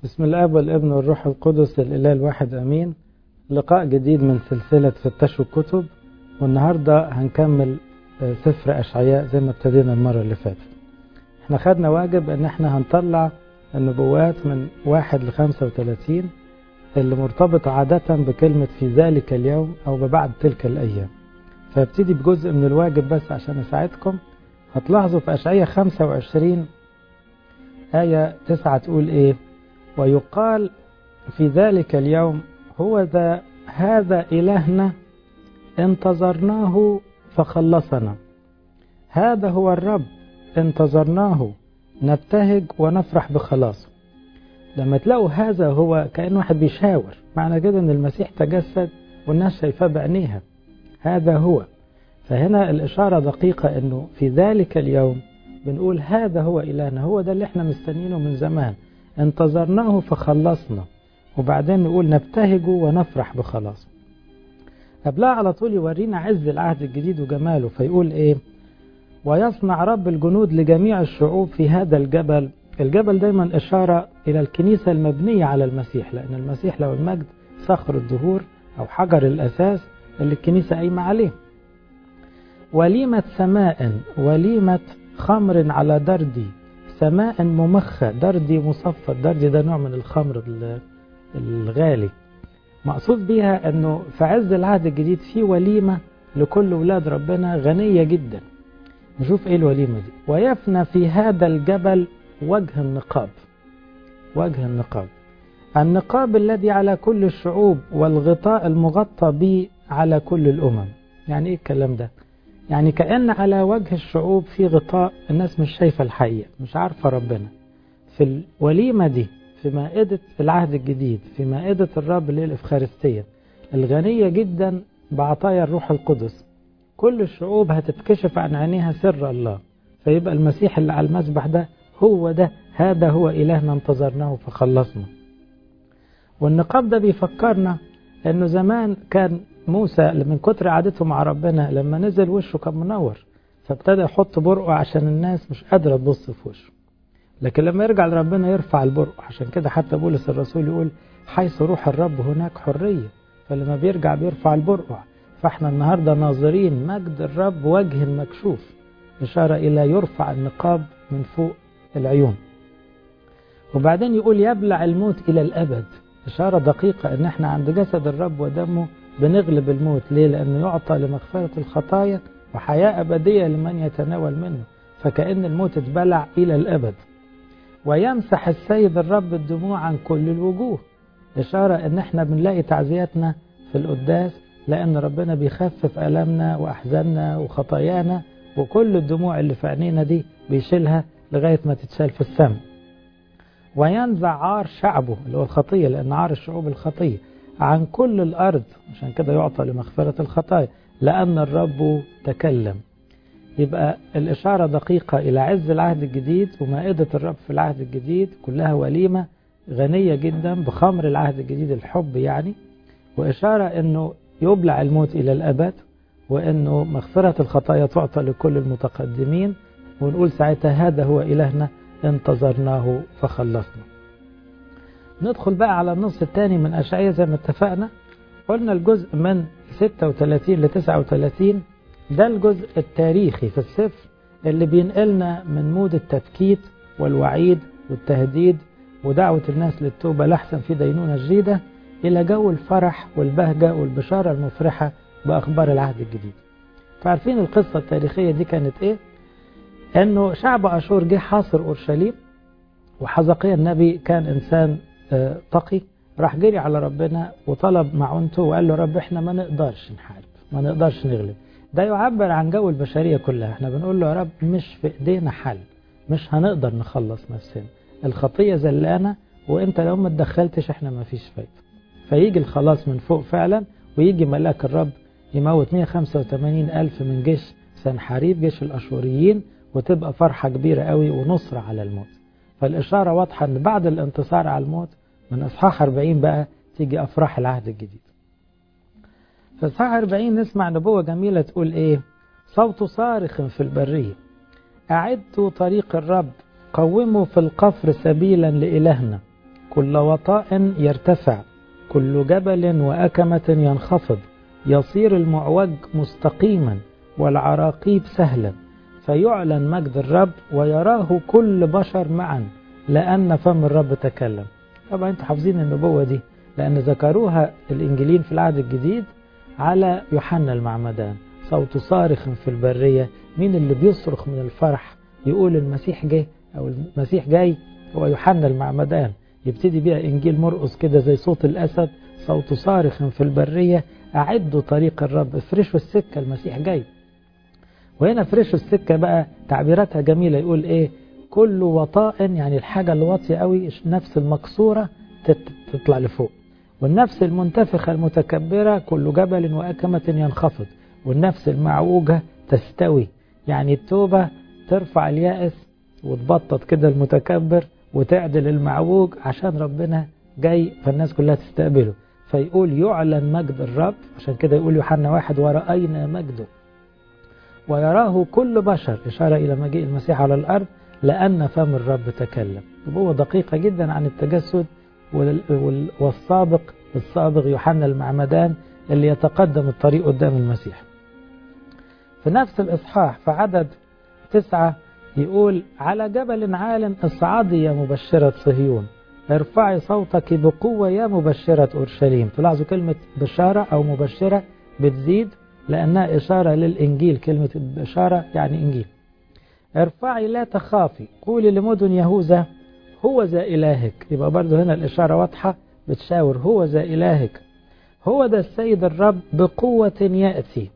بسم الاب والابن والروح القدس الاله الواحد امين. لقاء جديد من سلسله فتشوا الكتب، والنهارده هنكمل سفر اشعياء زي ما ابتدينا المره اللي فاتت. احنا خدنا واجب ان احنا هنطلع النبوات من 1 ل 35 اللي مرتبطه عاده بكلمه في ذلك اليوم او ببعد تلك الايام. فابتدي بجزء من الواجب بس عشان اساعدكم. هتلاحظوا في اشعياء 25 آية 9 تقول ايه؟ ويقال في ذلك اليوم هو هذا إلهنا انتظرناه فخلصنا، هذا هو الرب انتظرناه نبتهج ونفرح بخلاصه. لما تلاقوا هذا هو كأن واحد بيشاور، معنى كده ان المسيح تجسد والناس شايفاه بعينيها. هذا هو. فهنا الإشارة دقيقة انه في ذلك اليوم بنقول هذا هو إلهنا، هو ده اللي احنا مستنينه من زمان، انتظرناه فخلصنا. وبعدين نقول نبتهج ونفرح بخلاصه. قبلها على طول يورينا عز العهد الجديد وجماله، فيقول ايه؟ ويصنع رب الجنود لجميع الشعوب في هذا الجبل. الجبل دايما إشارة إلى الكنيسة المبنية على المسيح، لأن المسيح له المجد صخر الدهور أو حجر الأساس اللي الكنيسة قايمة عليه. وليمة سماء، وليمة خمر على دردي، سماء ممخة، دردي مصفى. الدردي ده نوع من الخمر الغالي. مقصود بيها أنه في عز العهد الجديد في وليمة لكل ولاد ربنا غنية جدا. نشوف إيه الوليمة دي. ويفنى في هذا الجبل وجه النقاب. وجه النقاب، النقاب الذي على كل الشعوب، والغطاء المغطى به على كل الأمم. يعني إيه الكلام ده؟ يعني كأن على وجه الشعوب في غطاء، الناس مش شايفة الحقيقة، مش عارفة ربنا. في الوليمة دي، في مائدة العهد الجديد، في مائدة الرب اللي هي الإفخارستية الغنية جدا بعطايا الروح القدس، كل الشعوب هتتكشف عن عينيها سر الله. فيبقى المسيح اللي على المسبح ده هو ده، هذا هو إلهنا انتظرناه فخلصنا. والنقاب ده بيفكرنا أنه زمان كان موسى من كتر عادته مع ربنا لما نزل وشه كان منور، فابتدى يحط برقع عشان الناس مش قادرة تبص في وشه. لكن لما يرجع لربنا يرفع البرقع. عشان كده حتى بولس الرسول يقول حيث روح الرب هناك حرية. فلما بيرجع بيرفع البرقع. فاحنا النهاردة ناظرين مجد الرب وجه مكشوف، إشارة إلى يرفع النقاب من فوق العيون. وبعدين يقول يبلع الموت إلى الأبد، إشارة دقيقة إن احنا عند جسد الرب ودمه بنغلب الموت. ليه؟ لأنه يعطى لمغفرة الخطايا وحياة أبدية لمن يتناول منه. فكأن الموت اتبلع إلى الأبد. ويمسح السيد الرب الدموع عن كل الوجوه، إشارة إن احنا بنلاقي تعزياتنا في القداس، لأن ربنا بيخفف ألمنا وأحزاننا وخطايانا، وكل الدموع اللي في عينينا دي بيشيلها لغاية ما تتشال في السماء. وينزع عار شعبه اللي هو الخطية، لأن عار الشعوب الخطية عن كل الأرض، عشان كده يعطى لمغفرة الخطايا لأن الرب تكلم. يبقى الإشارة دقيقة إلى عز العهد الجديد ومائدة الرب في العهد الجديد، كلها وليمة غنية جدا بخمر العهد الجديد، الحب يعني. وإشارة أنه يبلع الموت إلى الأبد، وأنه مغفرة الخطايا تعطى لكل المتقدمين. ونقول ساعتها هذا هو إلهنا انتظرناه فخلصنا. ندخل بقى على النص الثاني من أشعياء زي ما اتفقنا. قلنا الجزء من 36 ل 39 ده الجزء التاريخي في السفر اللي بينقلنا من مود التبكيت والوعيد والتهديد ودعوة الناس للتوبة لحسن في دينونة جديدة، إلى جو الفرح والبهجة والبشارة المفرحة بأخبار العهد الجديد. فعارفين القصة التاريخية دي كانت إيه؟ أنه شعب أشور جه حاصر أورشليم، وحزقيا النبي كان إنسان تقي، راح جري على ربنا وطلب معونته وقال له رب احنا ما نقدرش نحارب، ما نقدرش نغلب. ده يعبر عن جو البشرية كلها. احنا بنقول له يا رب مش في ايدينا حل، مش هنقدر نخلص نفسنا، الخطية زلانة، وانت لو ما تدخلتش احنا ما فيش فايدة. فيجي الخلاص من فوق فعلا، ويجي ملاك الرب يموت 185 ألف من جيش سنحاريب، جيش الأشوريين، وتبقى فرحة كبيرة قوي ونصرة على الموت. فالإشارة واضحة أن بعد الانتصار على الموت من أصحاح 40 بقى تيجي أفراح العهد الجديد. في أصحاح 40 نسمع نبوة جميلة تقول إيه؟ صوت صارخ في البرية، أعدوا طريق الرب، قوموا في القفر سبيلا لإلهنا، كل وطاء يرتفع، كل جبل وأكمة ينخفض، يصير المعوج مستقيما والعراقيب سهلا، فيعلن مجد الرب ويراه كل بشر معا، لأن فم الرب تكلم. طبعا انتوا حافظين النبوة دي لأن ذكروها الإنجيلين في العهد الجديد على يوحنا المعمدان، صوت صارخ في البرية. مين اللي بيصرخ من الفرح يقول المسيح جاي أو المسيح جاي؟ هو يوحنا المعمدان. يبتدي بيها إنجيل مرقس كده زي صوت الأسد، صوت صارخ في البرية أعدوا طريق الرب، افرشوا السكة، المسيح جاي. وهنا فرشوا السكة بقى تعبيراتها جميلة، يقول إيه؟ كل وطاء، يعني الحاجة الواطية قوي، النفس المكسورة تطلع لفوق، والنفس المنتفخة المتكبرة كل جبل وأكمة ينخفض، والنفس المعوجة تستوي. يعني التوبة ترفع اليائس وتبطط كده المتكبر وتعدل المعوج عشان ربنا جاي، فالناس كلها تستقبله. فيقول يعلن مجد الرب، عشان كده يقول يوحنا 1 ورأينا مجده ويراه كل بشر، إشارة إلى مجيء المسيح على الأرض، لأن فم الرب تكلم. نبوة دقيقة جدا عن التجسد والسابق يوحنا المعمدان اللي يتقدم الطريق قدام المسيح. في نفس الإصحاح في عدد 9 يقول على جبل عال اصعدي يا مبشرة صهيون، ارفعي صوتك بقوة يا مبشرة أورشليم. تلاحظوا كلمة بشارة أو مبشرة بتزيد لأنها إشارة للإنجيل، كلمة بشارة يعني إنجيل. ارفعي لا تخافي، قولي لمدن يهوذا هو ذا إلهك. يبقى برضو هنا الإشارة واضحة بتشاور، هو ذا إلهك، هو ذا السيد الرب بقوة يأتي،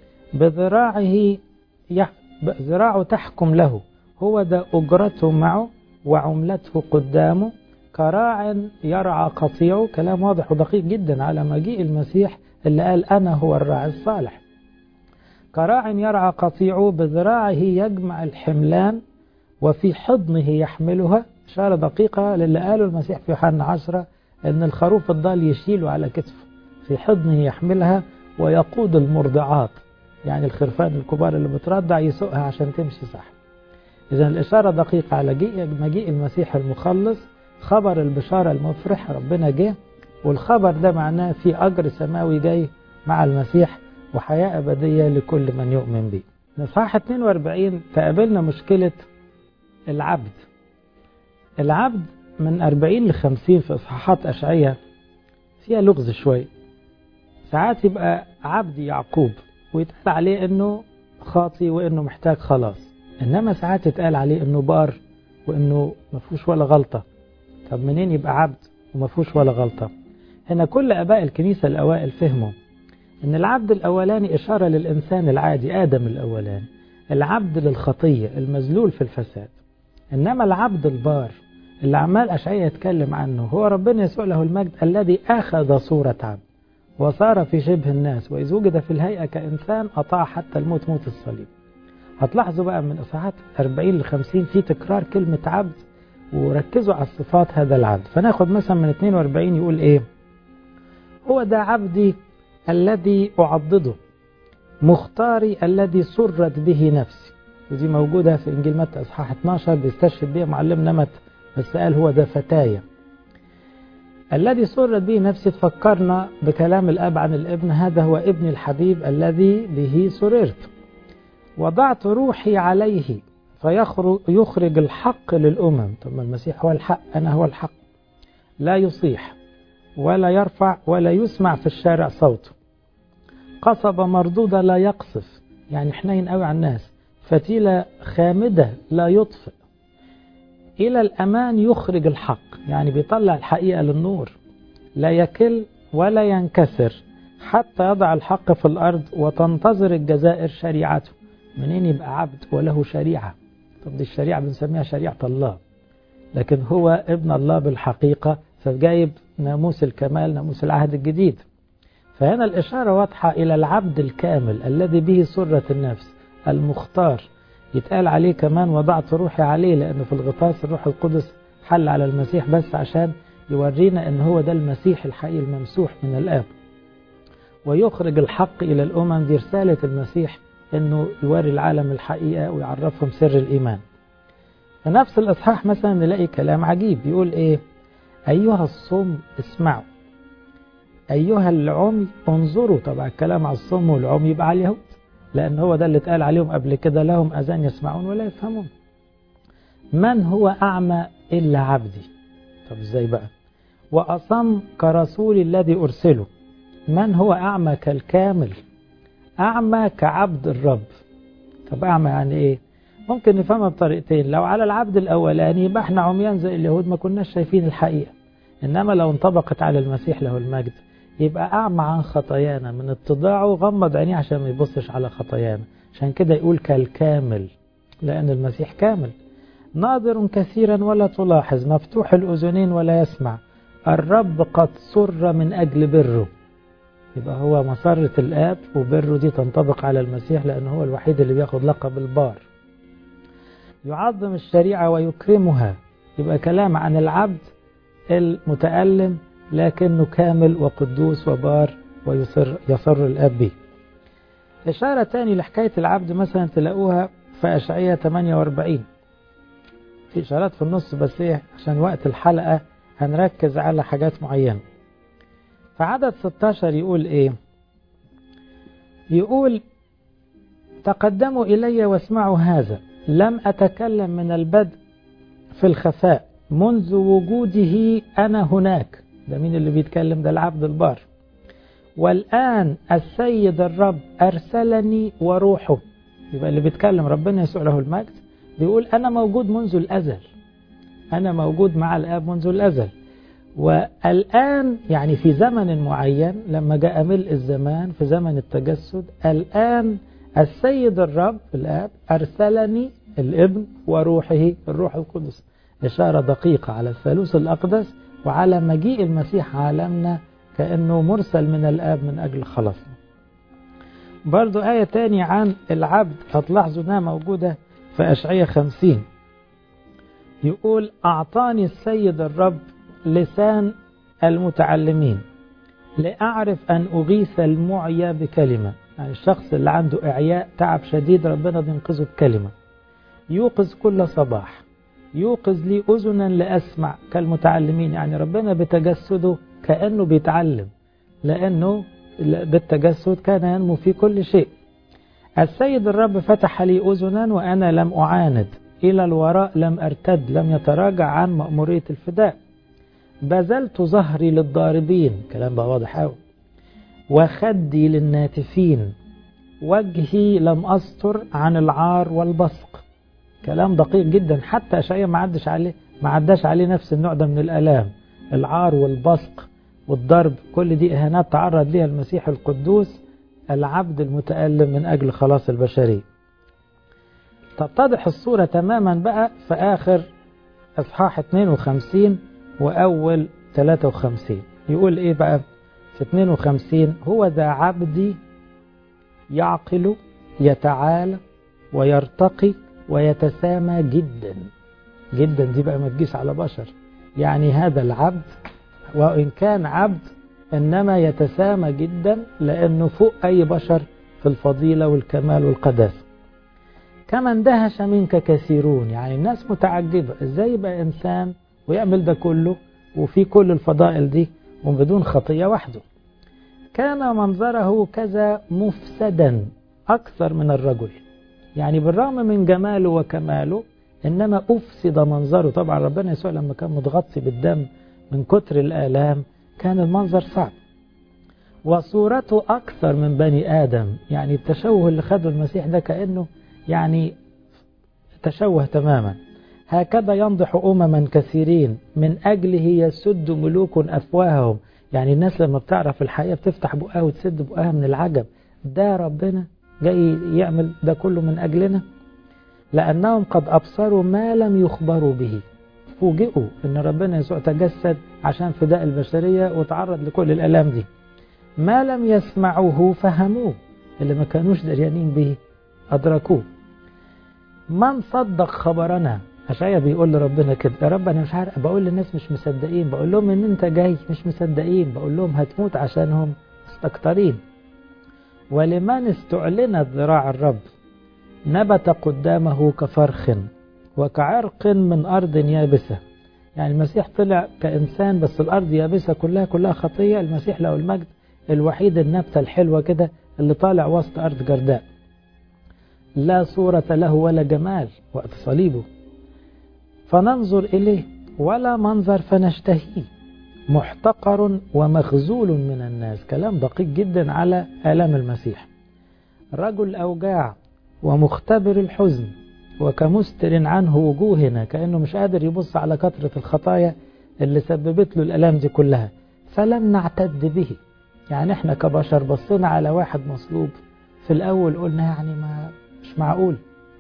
ذراعه تحكم له، هو ذا أجرته معه وعملته قدامه، كراع يرعى قطيعه. كلام واضح ودقيق جدا على مجيء المسيح اللي قال أنا هو الراعي الصالح. كراع يرعى قطيعه، بذراعه يجمع الحملان وفي حضنه يحملها. إشارة دقيقة للي قاله المسيح في يوحنا 10 أن الخروف الضال يشيله على كتفه، في حضنه يحملها ويقود المرضعات، يعني الخرفان الكبار اللي بترضع يسوقها عشان تمشي صح. إذن الإشارة دقيقة على مجيء المسيح المخلص، خبر البشارة المفرح، ربنا جه، والخبر ده معناه في أجر سماوي جاي مع المسيح وحياة أبدية لكل من يؤمن به. نصحاح 42 تقابلنا مشكلة العبد. العبد من 40 ل 50 في إصحاحات أشعية فيها لغز شوي. ساعات يبقى عبد يعقوب ويتقال عليه أنه خاطي وأنه محتاج خلاص، إنما ساعات يتقال عليه أنه بار وأنه مفهوش ولا غلطة. طب منين يبقى عبد ومفهوش ولا غلطة؟ هنا كل أباء الكنيسة الأوائل فهموا أن العبد الأولاني إشارة للإنسان العادي، آدم الأولاني، العبد للخطية المذلول في الفساد. إنما العبد البار اللي عمال أشعياء يتكلم عنه هو ربنا يسوع له المجد، الذي أخذ صورة عبد وصار في شبه الناس، وإذ وجد في الهيئة كإنسان أطاع حتى الموت، موت الصليب. هتلاحظوا بقى من إصحاحات 40 ل 50 في تكرار كلمة عبد، وركزوا على الصفات هذا العبد. فناخد مثلا من 42 يقول إيه؟ هو ده عبدي الذي أعضده، مختاري الذي سرت به نفسي. ودي موجودة في إنجيل متى إصحاح 12 بيستشهد بها معلمنا متى، بس قال هو ده فتايا. الذي سرت به نفسي تفكرنا بكلام الأب عن الابن، هذا هو ابن الحبيب الذي به سررت. وضعت روحي عليه فيخرج الحق للأمم. طب ما المسيح هو الحق، أنا هو الحق. لا يصيح ولا يرفع ولا يسمع في الشارع صوته. قصبة مردودة لا يقصف، يعني حنين قوي على الناس. فتيلة خامدة لا يطفئ. إلى الأمان يخرج الحق، يعني بيطلع الحقيقة للنور. لا يكل ولا ينكسر حتى يضع الحق في الأرض وتنتظر الجزائر شريعته. منين يبقى عبد وله شريعة؟ طب دي الشريعة بنسميها شريعة الله، لكن هو ابن الله بالحقيقة، فجايب ناموس الكمال، ناموس العهد الجديد. فهنا الإشارة واضحة إلى العبد الكامل الذي به سرة النفس المختار. يتقال عليه كمان وضعت روحي عليه، لأنه في الغطاس الروح القدس حل على المسيح بس عشان يورينا أن هو ده المسيح الحقيقي الممسوح من الآب. ويخرج الحق إلى الأمم، دي رسالة المسيح أنه يوري العالم الحقيقة ويعرفهم سر الإيمان. في نفس الإصحاح مثلا نلاقي كلام عجيب يقول إيه؟ أيها الصم اسمعوا، أيها العمي انظروا. طبعا الكلام على الصم والعمي يبقى على اليهود، لأن هو ده اللي اتقال عليهم قبل كده، لهم أذان يسمعون ولا يفهمون. من هو أعمى إلا عبدي؟ طب إزاي بقى؟ وأصم كرسول الذي أرسله. من هو أعمى كالكامل؟ أعمى كعبد الرب. طب أعمى يعني إيه؟ ممكن نفهمها بطريقتين. لو على العبد الأولاني يبقى احنا عميان زي اليهود ما كناش شايفين الحقيقة، إنما لو انطبقت على المسيح له المجد يبقى أعمى عن خطايانا، من اتضاعه غمض عينيه عشان ما يبصش على خطايانا. عشان كده يقول كالكامل، لأن المسيح كامل. ناظر كثيرا ولا تلاحظ، مفتوح الأذنين ولا يسمع، الرب قد سر من أجل بره. يبقى هو مسرة الآب، وبره دي تنطبق على المسيح لأنه هو الوحيد اللي بياخد لقب البار. يعظم الشريعة ويكرمها. يبقى كلام عن العبد المتألم لكنه كامل وقدوس وبار ويصر الآب به. إشارة تاني لحكاية العبد مثلا تلاقوها في أشعية 48. في إشارات في النص بس إيه عشان وقت الحلقة هنركز على حاجات معينة. فعدد 16 يقول إيه؟ يقول تقدموا إلي واسمعوا هذا، لم أتكلم من البدء في الخفاء، منذ وجوده أنا هناك. ده مين اللي بيتكلم؟ ده العبد البار. والآن السيد الرب أرسلني وروحه. يبقى اللي بيتكلم ربنا يسوع له المجد بيقول أنا موجود منذ الأزل، أنا موجود مع الآب منذ الأزل. والآن يعني في زمن معين لما جاء ملء الزمان في زمن التجسد، الآن السيد الرب الآب أرسلني الابن وروحه الروح القدس. إشارة دقيقة على الثالوث الأقدس وعلى مجيء المسيح عالمنا كأنه مرسل من الآب من أجل خلاصنا. برضو آية تانية عن العبد هتلاحظوا أنها موجودة في أشعية 50. يقول أعطاني السيد الرب لسان المتعلمين لأعرف أن أغيث المعيا بكلمة. يعني الشخص اللي عنده إعياء تعب شديد ربنا بينقذه بكلمة. يوقظ كل صباح، يوقظ لي أذنا لأسمع كالمتعلمين. يعني ربنا بتجسده كأنه بيتعلم، لأنه بالتجسد كان ينمو في كل شيء. السيد الرب فتح لي أذنا وأنا لم أعاند، إلى الوراء لم أرتد، لم يتراجع عن مأمورية الفداء. بذلت ظهري للضاربين، كلام بقى واضح قوي، وخدي للناتفين، وجهي لم أستر عن العار والبصق. كلام دقيق جدا، حتى أشعياء ما عداش عليه نفس النوع ده من الآلام. العار والبصق والضرب كل دي إهانات تعرض لها المسيح القدوس العبد المتألم من أجل خلاص البشرية. تتضح الصورة تماما بقى في آخر أصحاح 52 وأول 53. يقول إيه بقى في 52؟ هو ذا عبدي يعقل يتعالى ويرتقي ويتسامى جدا. جدا دي بقى ما تجيش على بشر، يعني هذا العبد وإن كان عبد إنما يتسامى جدا لأنه فوق أي بشر في الفضيلة والكمال والقداسة. كما اندهش منك كثيرون، يعني الناس متعجبة إزاي يبقى إنسان ويعمل ده كله وفي كل الفضائل دي وبدون خطية وحده. كان منظره كذا مفسدا أكثر من الرجل، يعني بالرغم من جماله وكماله إنما أفسد منظره. طبعا ربنا يسوع لما كان متغطي بالدم من كتر الآلام كان المنظر صعب. وصورته أكثر من بني آدم، يعني التشوه اللي خده المسيح ده كأنه يعني تشوه تماما. هكذا ينضح أمما كثيرين من أجله يسد ملوك أفواههم. يعني الناس لما بتعرف الحقيقة بتفتح بقها وتسد بقها من العجب، ده ربنا جاي يعمل ده كله من أجلنا. لأنهم قد أبصروا ما لم يخبروا به، فوجئوا أن ربنا يسوع تجسد عشان فداء البشرية وتعرض لكل الآلام دي. ما لم يسمعوه فهموه، اللي ما كانوش دريانين به أدركوه. من صدق خبرنا؟ أشعياء بيقول لربنا كده، يا رب أنا مش عارف، بقول للناس مش مصدقين، بقول لهم إن أنت جاي مش مصدقين، بقول لهم هتموت عشانهم مستكترين. ولمن استعلنت ذراع الرب نبت قدامه كفرخ وكعرق من أرض يابسة، يعني المسيح طلع كإنسان بس الأرض يابسة كلها خطية. المسيح له المجد الوحيد النبتة الحلوة كده اللي طالع وسط أرض جرداء، لا صورة له ولا جمال وقت صليبه، فننظر إليه ولا منظر فنشتهيه، محتقر ومخزول من الناس. كلام دقيق جدا على آلام المسيح. رجل أوجاع ومختبر الحزن وكمستر عنه وجوهنا، كأنه مش قادر يبص على كثرة الخطايا اللي سببت له الآلام دي كلها، فلم نعتد به. يعني احنا كبشر بصينا على واحد مصلوب في الأول قلنا يعني ما مش معقول،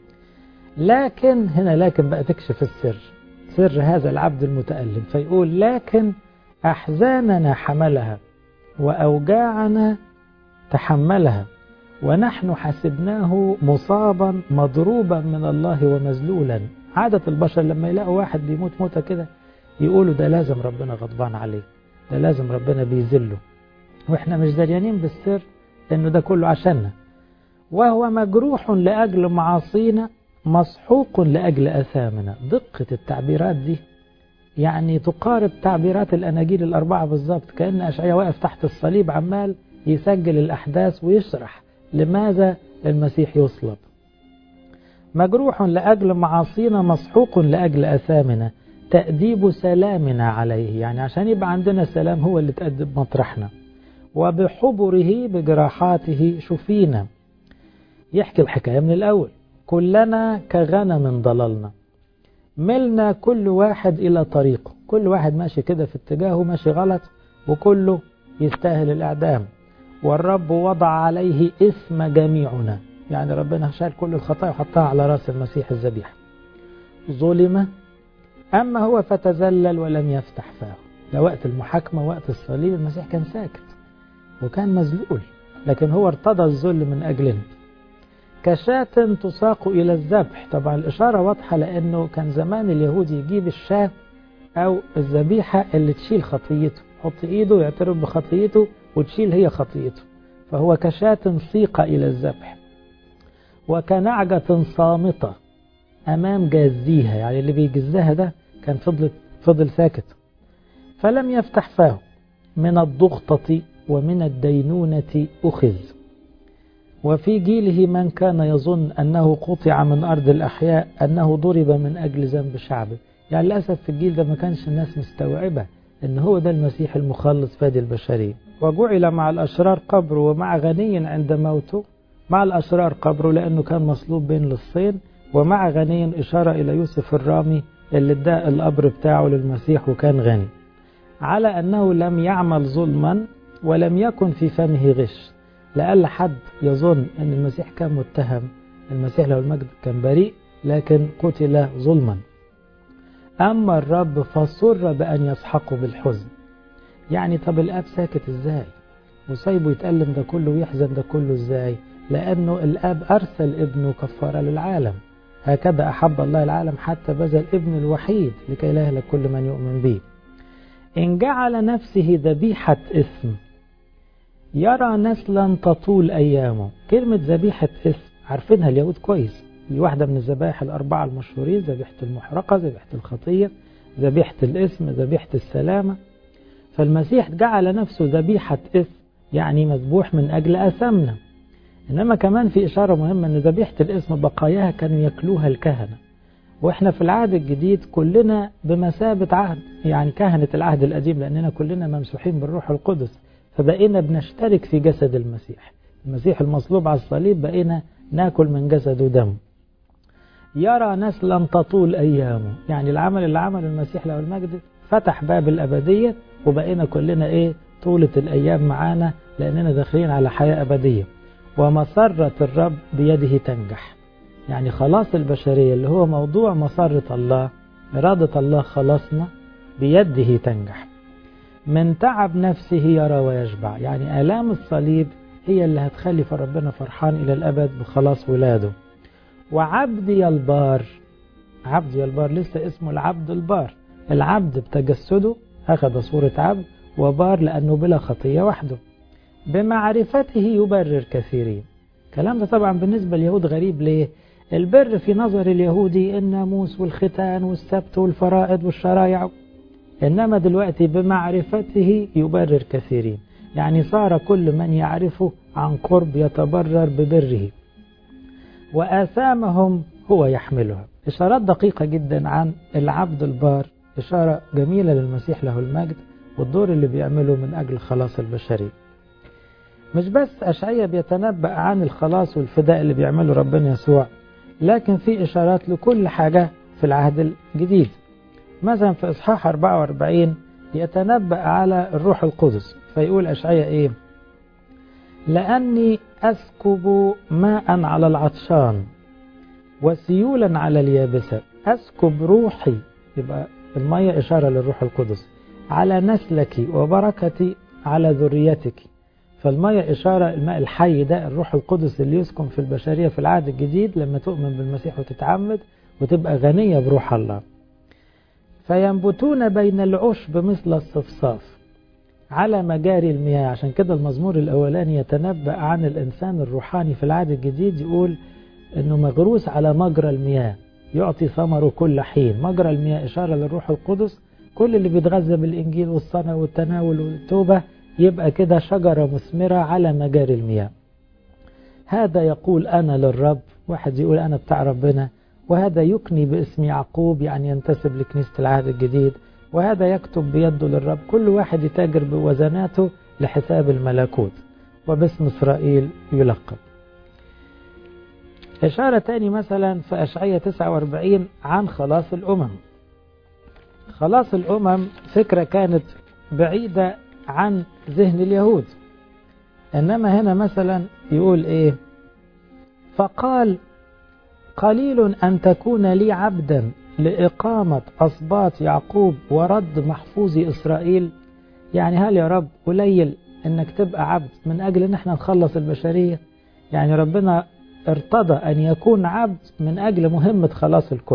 لكن هنا لكن بقى تكشف السر، سر هذا العبد المتألم، فيقول لكن أحزاننا حملها وأوجاعنا تحملها ونحن حسبناه مصابا مضروبا من الله ومذلولا. عادة البشر لما يلاقوا واحد بيموت موتة كده يقولوا ده لازم ربنا غضبان عليه، ده لازم ربنا بيذله، واحنا مش دريانين بالسر انه ده كله عشاننا. وهو مجروح لأجل معاصينا مسحوق لأجل أثامنا. دقة التعبيرات دي يعني تقارب تعبيرات الأناجيل الأربعة بالظبط، كأن أشعياء واقف تحت الصليب عمال يسجل الأحداث ويشرح لماذا المسيح يصلب. مجروح لأجل معاصينا مسحوق لأجل أثامنا تأديب سلامنا عليه، يعني عشان يبقى عندنا سلام هو اللي تأدب مطرحنا. وبحبره بجراحاته شفينا. يحكي الحكاية من الأول. كلنا كغنم ضللنا، ملنا كل واحد إلى طريقه، كل واحد ماشي كده في اتجاهه ماشي غلط وكله يستاهل الإعدام. والرب وضع عليه إثم جميعنا، يعني ربنا شال كل الخطايا وحطها على رأس المسيح الذبيح. ظلم أما هو فتذلل ولم يفتح فاه. ده وقت المحاكمة وقت الصليب المسيح كان ساكت وكان مذلول، لكن هو ارتضى الذل من أجلنا. كشاة تساق إلى الذبح. طبعا الإشارة واضحة لأنه كان زمان اليهود يجيب الشاة أو الذبيحة اللي تشيل خطيته، حط إيده يعترف بخطيته وتشيل هي خطيته، فهو كشاة سيق إلى الذبح. وكنعجة صامتة أمام جازيها، يعني اللي بيجزها ده كان فضل ساكت. فلم يفتح فاه. من الضغطة ومن الدينونة أخذ. وفي جيله من كان يظن أنه قطع من أرض الأحياء، أنه ضرب من أجل ذنب شعبه. يعني للأسف في الجيل ده ما كانش الناس مستوعبة أن هو ده المسيح المخلص فادي البشرية. وجعل مع الأشرار قبره ومع غني عند موته. مع الأشرار قبره لأنه كان مصلوب بين للصين، ومع غني إشارة إلى يوسف الرامي اللي ادى القبر بتاعه للمسيح وكان غني. على أنه لم يعمل ظلما ولم يكن في فمه غش. لأقل حد يظن أن المسيح كان متهم، المسيح له المجد كان بريء لكن قتل ظلما. أما الرب فسر بأن يسحقه بالحزن. يعني طب الآب ساكت إزاي وسايبه يتألم ده كله ويحزن ده كله إزاي؟ لأنه الآب أرسل ابنه كفارة للعالم. هكذا أحب الله العالم حتى بذل ابن الوحيد لكي لا يهلك كل من يؤمن به. إن جعل نفسه ذبيحة إثم يرى نسلا تطول أيامه. كلمة ذبيحة إثم عارفينها اليهود كويس، دي واحدة من الذبائح الأربعة المشهورين: ذبيحة المحرقة، ذبيحة الخطية، ذبيحة الإثم، ذبيحة السلامة. فالمسيح جعل نفسه ذبيحة إثم، يعني مذبوح من أجل أثمنا. إنما كمان في إشارة مهمة أن ذبيحة الإثم بقاياها كانوا يأكلوها الكهنة، وإحنا في العهد الجديد كلنا بمثابة عهد، يعني كهنة العهد القديم، لأننا كلنا ممسوحين بالروح القدس، فبقينا بنشترك في جسد المسيح. المسيح المصلوب على الصليب بقينا ناكل من جسد ودم. يرى نسلا تطول أيامه، يعني العمل اللي عمل المسيح له المجد فتح باب الأبدية، وبقينا كلنا طولة الأيام معانا لأننا داخلين على حياة أبدية. ومسرة الرب بيده تنجح، يعني خلاص البشرية اللي هو موضوع مسرة الله، إرادة الله خلاصنا بيده تنجح. من تعب نفسه يرى ويشبع، يعني آلام الصليب هي اللي هتخلي ربنا فرحان إلى الأبد بخلاص ولاده. وعبدي البار. عبدي البار لسه اسمه العبد البار. العبد بتجسده أخذ صورة عبد، وبار لأنه بلا خطية وحده. بمعرفته يبرر كثيرين. كلام ده طبعا بالنسبة لليهود غريب. ليه؟ البر في نظر اليهودي الناموس والختان والسبت والفرائض والشرائع إنما دلوقتي بمعرفته يبرر كثيرين، يعني صار كل من يعرفه عن قرب يتبرر ببره، وآثامهم هو يحملها. إشارات دقيقة جدا عن العبد البار، إشارة جميلة للمسيح له المجد والدور اللي بيعمله من أجل خلاص البشرية. مش بس أشعياء بيتنبأ عن الخلاص والفداء اللي بيعمله ربنا يسوع، لكن في إشارات لكل حاجة في العهد الجديد. مثلا في إصحاح 44 يتنبأ على الروح القدس، فيقول أشعياء إيه؟ لأني أسكب ماء على العطشان وسيولا على اليابسة، أسكب روحي، يبقى المية إشارة للروح القدس، على نسلك وبركتي على ذريتك. فالمية إشارة الماء الحي ده الروح القدس اللي يسكن في البشرية في العهد الجديد لما تؤمن بالمسيح وتتعمد وتبقى غنية بروح الله. فينبتون بين العشب مثل الصفصاف على مجاري المياه. عشان كده المزمور الأولاني يتنبأ عن الإنسان الروحاني في العهد الجديد، يقول إنه مغروس على مجرى المياه يعطي ثمره كل حين. مجرى المياه إشارة للروح القدس، كل اللي بيتغذى بالإنجيل والصلاة والتناول والتوبة يبقى كده شجرة مثمرة على مجاري المياه. هذا يقول أنا للرب، واحد يقول أنا بتاع ربنا، وهذا يكني باسم يعقوب يعني ينتسب لكنيسة العهد الجديد، وهذا يكتب بيده للرب. كل واحد يتاجر بوزناته لحساب الملكوت، وباسم إسرائيل يلقب. إشارة تاني مثلا في أشعياء 49 عن خلاص الأمم. خلاص الأمم فكرة كانت بعيدة عن ذهن اليهود، إنما هنا مثلا يقول إيه؟ فقال قليل أن تكون لي عبدا لإقامة أسباط يعقوب ورد محفوظي إسرائيل. يعني هل يا رب قليل إنك تبقى عبد من أجل إن احنا نخلص البشرية؟ يعني ربنا ارتضى أن يكون عبد من أجل مهمة خلاص الكل.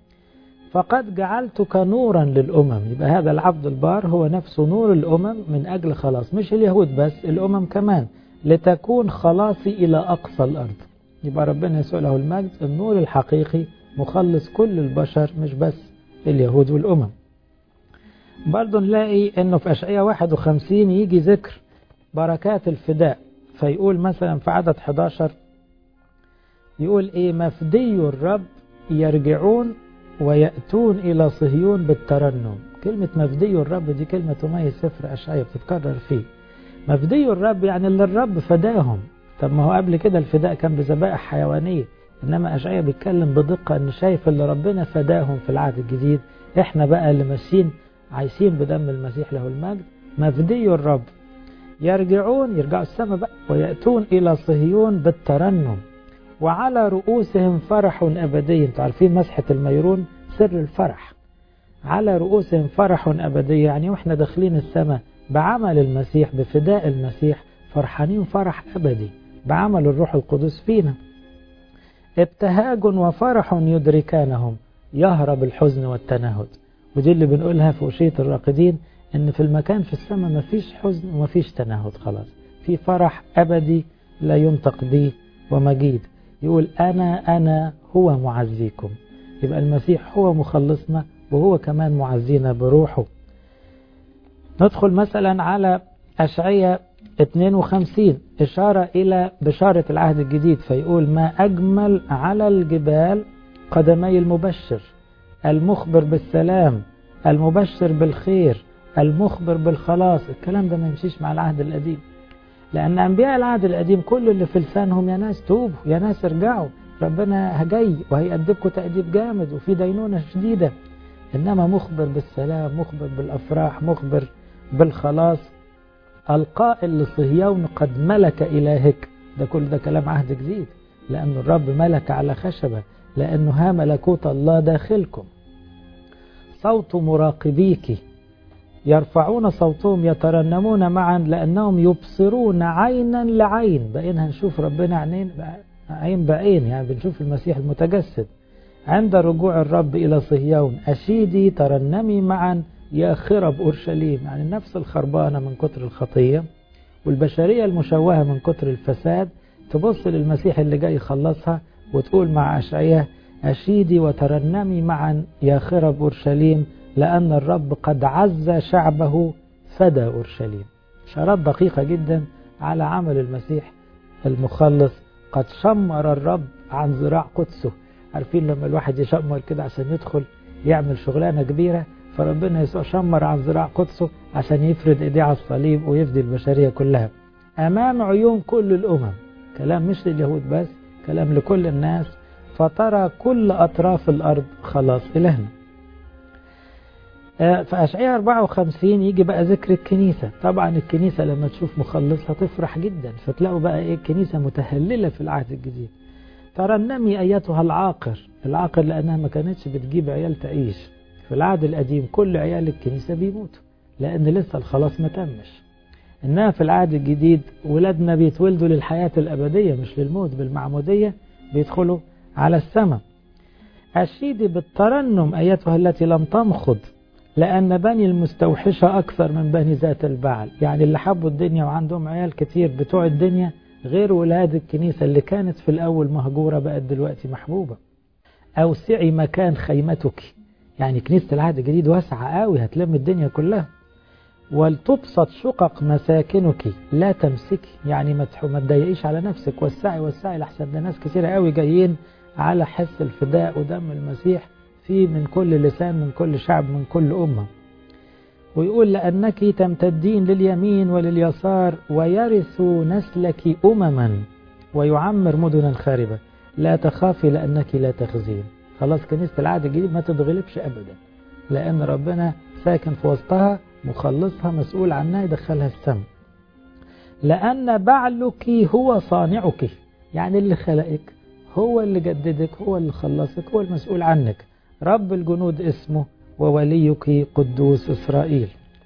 فقد جعلتك نورا للأمم، يبقى هذا العبد البار هو نفسه نور الأمم من أجل خلاص مش اليهود بس، الأمم كمان، لتكون خلاصي إلى أقصى الأرض. يبقى ربنا يسوع له المجد النور الحقيقي مخلص كل البشر مش بس اليهود والأمم. برضو نلاقي أنه في أشعياء 51 يجي ذكر بركات الفداء، فيقول مثلا في عدد 11 يقول إيه؟ مفدي الرب يرجعون ويأتون إلى صهيون بالترنم. كلمة مفدي الرب دي كلمة تميز سفر أشعياء بتتكرر فيه. مفدي الرب يعني اللي الرب فداهم. طب ما هو قبل كده الفداء كان بذبائح حيوانية، إنما أشعياء بيتكلم بدقة إن شايف اللي ربنا فداهم في العهد الجديد. إحنا بقى اللي ماشيين عايشين بدم المسيح له المجد. مفدي الرب يرجعون، يرجعوا السماء بقى، ويأتون إلى صهيون بالترنم وعلى رؤوسهم فرح أبدي. انتوا عارفين مسحة الميرون سر الفرح. على رؤوسهم فرح أبدي، يعني واحنا داخلين السماء بعمل المسيح بفداء المسيح فرحانين فرح أبدي بعمل الروح القدس فينا. ابتهاج وفرح يدركانهم، يهرب الحزن والتنهد. ودي اللي بنقولها في أشية الراقدين، ان في المكان في السماء مفيش حزن ومفيش تنهد، خلاص في فرح أبدي لا ينطق به ومجيد. يقول أنا هو معزيكم. يبقى المسيح هو مخلصنا وهو كمان معزينا بروحه. ندخل مثلا على أشعياء 52 إشارة إلى بشارة العهد الجديد، فيقول ما أجمل على الجبال قدمي المبشر، المخبر بالسلام، المبشر بالخير، المخبر بالخلاص. الكلام ده ما يمشيش مع العهد القديم، لأن أنبياء العهد القديم كل اللي في لسانهم يا ناس توبوا، يا ناس ارجعوا، ربنا جاي وهيأدبكم تأديب جامد وفي دينونة شديدة. إنما مخبر بالسلام، مخبر بالأفراح، مخبر بالخلاص. القائل لصهيون قد ملك إلهك، ده كل ده كلام عهد جديد، لأن الرب ملك على خشبة، لأنه ها ملكوت الله داخلكم. صوت مراقبيك يرفعون صوتهم يترنمون معا، لأنهم يبصرون عينا لعين. بقينا هنشوف ربنا عين بعين، يعني بنشوف المسيح المتجسد. عند رجوع الرب إلى صهيون أشيدي ترنمي معا يا خرب أورشليم. يعني النفس الخربانة من كتر الخطية والبشرية المشوهة من كتر الفساد تبص للمسيح اللي جاي يخلصها وتقول مع أشعياء أشيدي وترنمي معا يا خرب أورشليم، لأن الرب قد عز شعبه فدى أورشليم. إشارات دقيقة جدا على عمل المسيح المخلص. قد شمر الرب عن ذراع قدسه. عارفين لما الواحد يشمر كده عشان يدخل يعمل شغلانة كبيرة، فربنا يسوع شمر عن ذراع قدسه عشان يفرد ايديه على الصليب ويفدي البشرية كلها أمام عيون كل الأمم. كلام مش لليهود بس، كلام لكل الناس. فترى كل أطراف الأرض خلاص إلهنا. في أشعياء 54 يجي بقى ذكر الكنيسة. طبعا الكنيسة لما تشوف مخلصها تفرح جدا، فتلاقوا بقى ايه الكنيسة متهللة في العهد الجديد. ترنمي أيتها العاقر. العاقر لأنها ما كانتش بتجيب عيال تعيش. في العهد القديم كل عيال الكنيسة بيموتوا لأن لسه الخلاص ما تمش. إنها في العهد الجديد ولادنا بيتولدوا للحياة الأبدية مش للموت. بالمعمودية بيدخلوا على السماء. أشيدي بالترنم أيتها التي لم تمخض، لأن بني المستوحشة أكثر من بني ذات البعل. يعني اللي حبوا الدنيا وعندهم عيال كتير بتوع الدنيا غير ولاد الكنيسة اللي كانت في الأول مهجورة بقت دلوقتي محبوبة. أوسعي مكان خيمتك. يعني كنيسة العهد الجديد واسعة قوي هتلم الدنيا كلها. ولتبسط شقق مساكنك لا تمسكي. يعني ما تضايقيش على نفسك. وسعي لحسن ده ناس كتير قوي جايين على حس الفداء ودم المسيح في من كل لسان من كل شعب من كل أمة. ويقول لأنك تمتدين لليمين ولليسار ويرث نسلك أمما ويعمر مدنا خاربة. لا تخافي لأنك لا تخزين. خلاص كنيسة العهد الجديد ما تتغلبش أبدا، لأن ربنا ساكن في وسطها مخلصها مسؤول عنها يدخلها السماء. لأن بعلك هو صانعك. يعني اللي خلقك هو اللي جددك هو اللي خلصك هو المسؤول عنك. رب الجنود اسمه ووليك قدوس إسرائيل.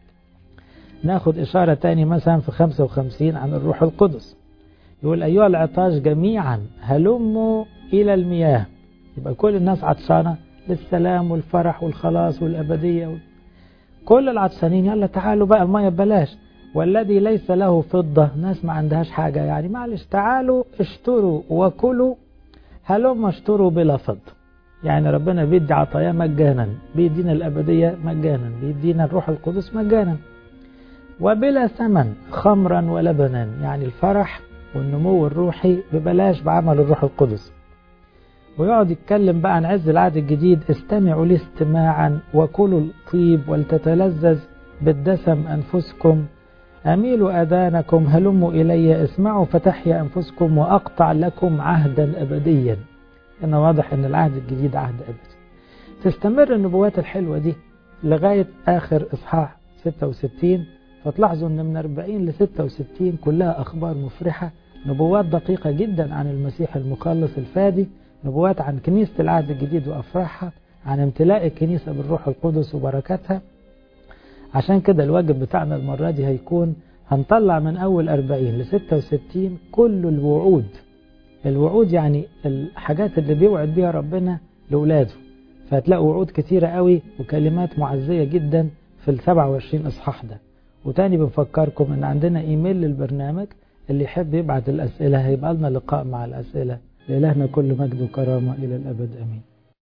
ناخد إشارة تاني مثلا في 55 عن الروح القدس. يقول أيها العطاش جميعا هلموا إلى المياه. يبقى كل الناس عطشانة للسلام والفرح والخلاص والأبدية. كل العطشانين يلا تعالوا بقى المياه ببلاش. والذي ليس له فضة، ناس ما عندهاش حاجة يعني معلش تعالوا اشتروا وكلوا. هلما اشتروا بلا فضة. يعني ربنا بيدي عطايا مجانا، بيدينا الأبدية مجانا، بيدينا الروح القدس مجانا. وبلا ثمن خمرا ولبنا. يعني الفرح والنمو الروحي ببلاش بعمل الروح القدس. ويقعد يتكلم بقى عن عز العهد الجديد. استمعوا لي استماعا وكلوا الطيب ولتتلذذ بالدسم أنفسكم. أميلوا أذانكم هلموا إلي اسمعوا فتحيا أنفسكم وأقطع لكم عهدا أبديا. هنا واضح أن العهد الجديد عهد أبدي. تستمر النبوات الحلوة دي لغاية آخر إصحاح 66. فتلاحظوا أن من 40 ل 66 كلها أخبار مفرحة. نبوات دقيقة جدا عن المسيح المخلص الفادي. نبوات عن كنيسة العهد الجديد وأفراحها، عن امتلاء الكنيسة بالروح القدس وبركاتها. عشان كده الواجب بتاعنا المرة دي هيكون هنطلع من أول 40 ل 66 كل الوعود يعني الحاجات اللي بيوعد بيها ربنا لأولاده. فهتلاقوا وعود كتيرة قوي وكلمات معزية جدا في 27 إصحاح ده. وتاني بنفكركم ان عندنا ايميل للبرنامج، اللي يحب يبعت الأسئلة هيبقى لنا لقاء مع الأسئلة. لإلهنا كل مجد وكرامة إلى الأبد أمين.